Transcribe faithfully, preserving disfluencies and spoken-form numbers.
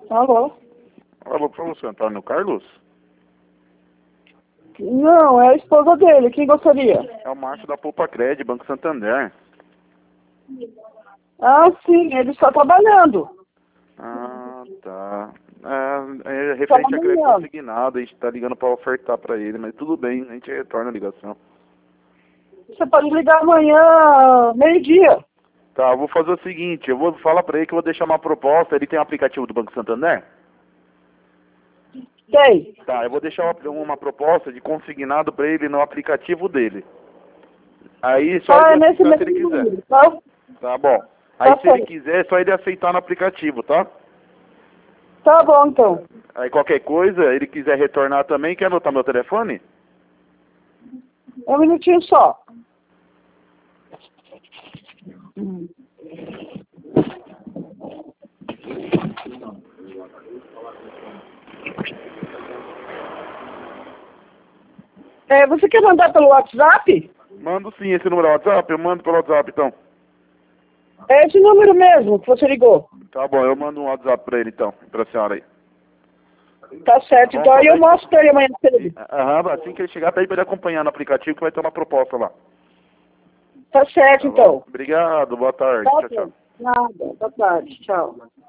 Alô? Alô, para você, Antônio Carlos? Não, é a esposa dele. Quem gostaria? É o Márcio da Poupa Cred, Banco Santander. Ah, sim, ele está trabalhando. Ah, tá. É, é Está referente a crédito amanhã. consignado, a gente tá ligando para ofertar para ele, mas tudo bem, a gente retorna a ligação. Você pode ligar amanhã, meio-dia. Tá, eu vou fazer o seguinte, eu vou falar para ele que eu vou deixar uma proposta, ele tem um aplicativo do Banco Santander? Tem. Tá, eu vou deixar uma, uma proposta de consignado para ele no aplicativo dele. Aí só Ah, é ele nesse aceitar se ele mesmo quiser. número, tá? Tá bom. Aí Tá se ele certo. quiser, é só ele aceitar no aplicativo, tá? Tá bom, então. Aí qualquer coisa, ele quiser retornar também, quer anotar meu telefone? Um minutinho só. Hum. É, você quer mandar pelo WhatsApp? Mando sim esse número no WhatsApp, eu mando pelo WhatsApp então. É esse número mesmo que você ligou. Tá bom, eu mando um WhatsApp pra ele então, pra senhora aí. Tá certo, Tá bom, então aí eu também? mostro pra ele amanhã cedo. Aham, assim que ele chegar, pede pra ele acompanhar no aplicativo que vai ter uma proposta lá. Tá certo, Tá bom? então. Obrigado, boa tarde, Tá tchau, tchau. bom. Nada. Boa tarde. Tchau.